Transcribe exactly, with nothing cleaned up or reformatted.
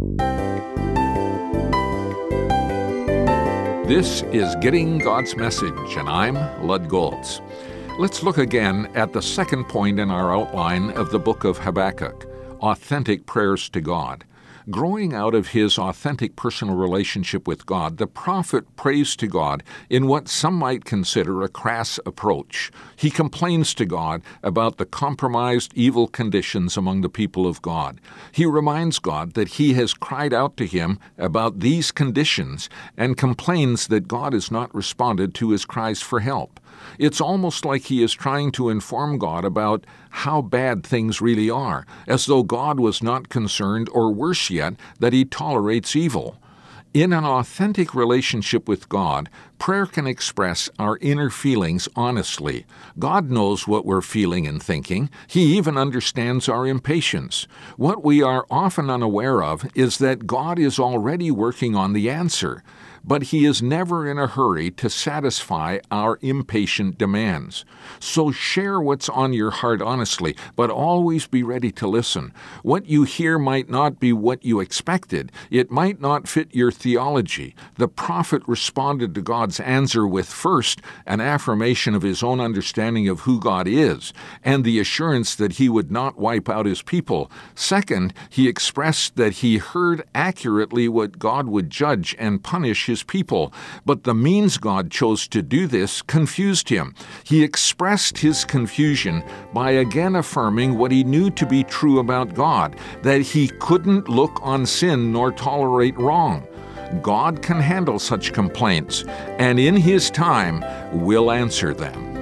This is Getting God's Message, and I'm Lud Goltz. Let's look again at the second point in our outline of the book of Habakkuk, authentic prayers to God. Growing out of his authentic personal relationship with God, the prophet prays to God in what some might consider a crass approach. He complains to God about the compromised, evil conditions among the people of God. He reminds God that he has cried out to him about these conditions and complains that God has not responded to his cries for help. It's almost like he is trying to inform God about how bad things really are, as though God was not concerned, or worse yet, that he tolerates evil. In an authentic relationship with God, prayer can express our inner feelings honestly. God knows what we're feeling and thinking. He even understands our impatience. What we are often unaware of is that God is already working on the answer, but he is never in a hurry to satisfy our impatient demands. So share what's on your heart honestly, but always be ready to listen. What you hear might not be what you expected. It might not fit your theology. The prophet responded to God's answer with, first, an affirmation of his own understanding of who God is, and the assurance that he would not wipe out his people. Second, he expressed that he heard accurately what God would judge and punish his people, but the means God chose to do this confused him. He expressed his confusion by again affirming what he knew to be true about God, that he couldn't look on sin nor tolerate wrong. God can handle such complaints, and in his time will answer them.